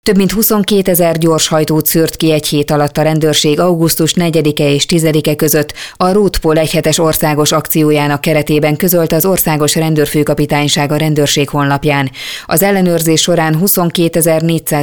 Több mint 22 000 gyorshajtót szűrt ki egy hét alatt a rendőrség augusztus 4-e és 10-e között a Roadpol egyhetes országos akciójának keretében, közölte az Országos Rendőrfőkapitányság a rendőrség honlapján. Az ellenőrzés során 22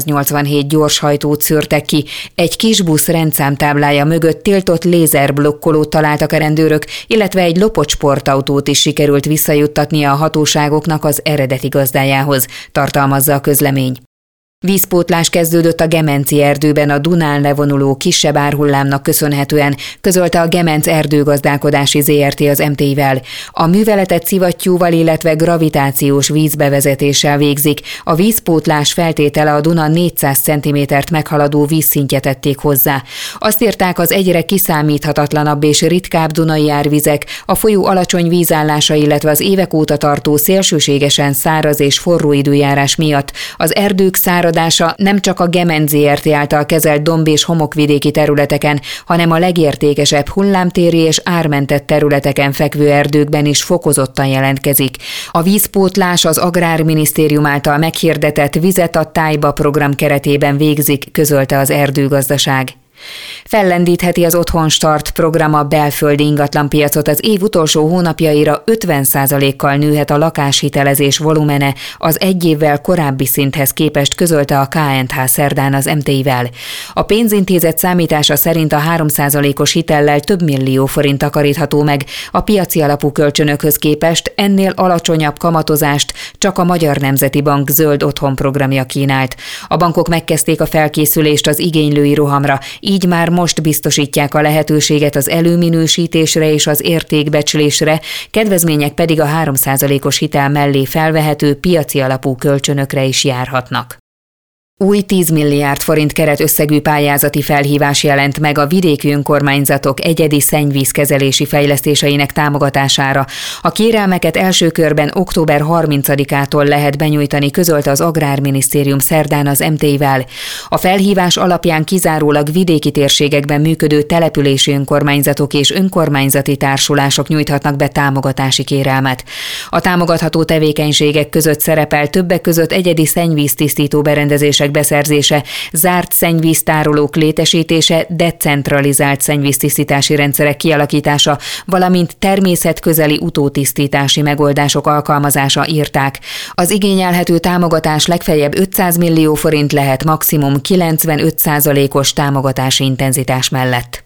487 gyorshajtót szűrtek ki, egy kisbusz rendszámtáblája mögött tiltott lézerblokkolót találtak a rendőrök, illetve egy lopott sportautót is sikerült visszajuttatnia a hatóságoknak az eredeti gazdájához, tartalmazza a közlemény. Vízpótlás kezdődött a Gemenci erdőben a Dunán levonuló kisebb árhullámnak köszönhetően, közölte a Gemenc Erdőgazdálkodási Zrt. Az MT-vel. A műveletet szivattyúval, illetve gravitációs vízbevezetéssel végzik. A vízpótlás feltétele a Duna 400 cm-t meghaladó vízszintje tették hozzá. Azt írták, az egyre kiszámíthatatlanabb és ritkább dunai árvizek, a folyó alacsony vízállása, illetve az évek óta tartó szélsőségesen száraz és forró időjárás miatt az erdők száradása nem csak a Gemenc Zrt. Által kezelt domb- és homokvidéki területeken, hanem a legértékesebb hullámtéri és ármentett területeken fekvő erdőkben is fokozottan jelentkezik. A vízpótlás az Agrárminisztérium által meghirdetett Vizet a tájba program keretében végzik, közölte az erdőgazdaság. Fellendítheti az Otthon Start program a belföldi ingatlanpiacot, az év utolsó hónapjaira 50%-kal nőhet a lakáshitelezés volumene az egy évvel korábbi szinthez képest, közölte a KNH szerdán az MT-vel. A pénzintézet számítása szerint a 3%-os hitellel több millió forint takarítható meg, a piaci alapú kölcsönökhöz képest ennél alacsonyabb kamatozást csak a Magyar Nemzeti Bank zöld otthon programja kínált. A bankok megkezdték a felkészülést az igénylői rohamra, így már most biztosítják a lehetőséget az előminősítésre és az értékbecslésre, kedvezmények pedig a 3%-os hitel mellé felvehető piaci alapú kölcsönökre is járhatnak. Új 10 milliárd forint keretösszegű pályázati felhívás jelent meg a vidéki önkormányzatok egyedi szennyvízkezelési fejlesztéseinek támogatására. A kérelmeket első körben október 30-ától lehet benyújtani, közölte az Agrárminisztérium szerdán az MT-vel. A felhívás alapján kizárólag vidéki térségekben működő települési önkormányzatok és önkormányzati társulások nyújthatnak be támogatási kérelmet. A támogatható tevékenységek között szerepel többek között egyedi szennyvíztisztító berendezések beszerzése, zárt szennyvíztárolók létesítése, decentralizált szennyvíztisztítási rendszerek kialakítása, valamint természetközeli utótisztítási megoldások alkalmazása, írták. Az igényelhető támogatás legfeljebb 500 millió forint lehet, maximum 95%-os támogatási intenzitás mellett.